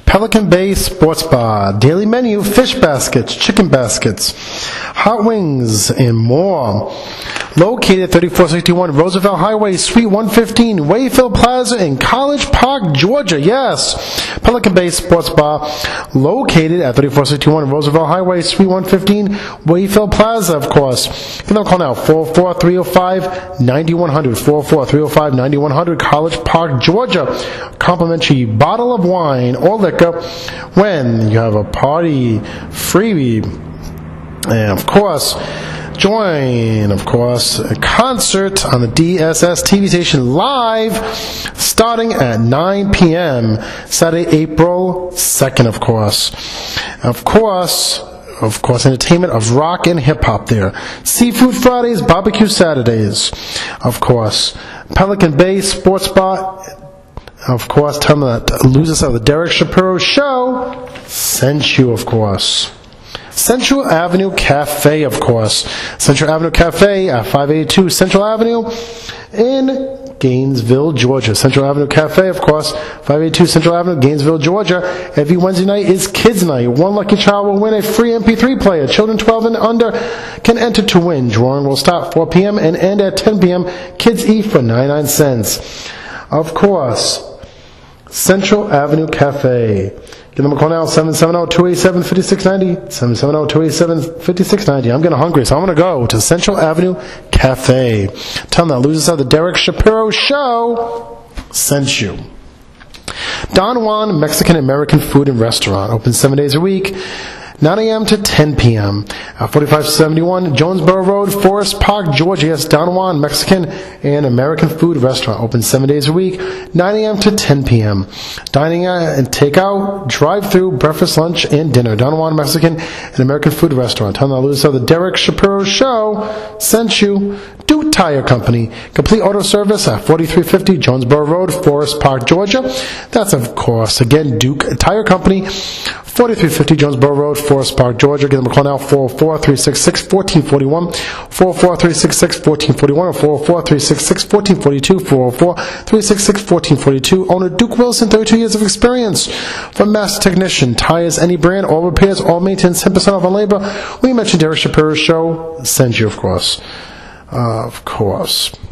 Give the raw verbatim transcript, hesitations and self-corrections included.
Pelican Bay Sports Bar, daily menu, fish baskets, chicken baskets, hot wings, and more. Located at thirty-four sixty-one Roosevelt Highway, Suite one fifteen, Wayfield Plaza in College Park, Georgia. Yes, Pelican Bay Sports Bar, located at thirty-four sixty-one Roosevelt Highway, Suite one fifteen, Wayfield Plaza, of course. Give them a call now, four oh four, three oh five, nine one hundred, four oh four, three oh five, nine one hundred, College Park, Georgia. Complimentary bottle of wine or liquor when you have a party, freebie, and of course, join, of course, a concert on the D S S T V station live starting at nine p.m. Saturday, April second, of course. Of course, of course, entertainment of rock and hip-hop there. Seafood Fridays, barbecue Saturdays, of course. Pelican Bay Sports Bar, of course. Tell them that Losers of the Derek Shapiro Show sent you, of course. Central Avenue Cafe, of course. Central Avenue Cafe at five eighty-two Central Avenue in Gainesville, Georgia. Central Avenue Cafe, of course, five eighty-two Central Avenue, Gainesville, Georgia. Every Wednesday night is Kids Night. One lucky child will win a free M P three player. Children twelve and under can enter to win. Drawing will start four p.m. and end at ten p.m. Kids eat for ninety-nine cents. Of course, Central Avenue Cafe. Give them a call now, seven seven zero, two eight seven, five six nine zero, seven seven zero, two eight seven, five six nine zero. I'm getting hungry, so I'm going to go to Central Avenue Cafe. Tell them that Losers of the Derek Shapiro Show sent you. Don Juan Mexican American Food and Restaurant, open seven days a week, nine a.m. to ten p.m. at forty-five seventy-one Jonesboro Road, Forest Park, Georgia. Yes, Don Juan Mexican and American Food Restaurant, open seven days a week, nine a.m. to ten p.m. Dining and takeout, drive-through, breakfast, lunch, and dinner. Don Juan Mexican and American Food Restaurant. Tell them the the Derek Shapiro Show sent you. Duke Tire Company, complete auto service at forty-three fifty Jonesboro Road, Forest Park, Georgia. That's, of course, again, Duke Tire Company, forty-three fifty Jonesboro Road, Forest Park, Georgia. Give them a call now, four oh four, three six six, one four four one, four oh four, three six six, one four four one, or four oh four, three six six, one four four two, four oh four, three six six, one four four two. Owner Duke Wilson, thirty-two years of experience. From Master Technician, tires, any brand, all repairs, all maintenance, ten percent off on labor. We mentioned Derek Shapiro's show. Send you, of course. Uh, of course.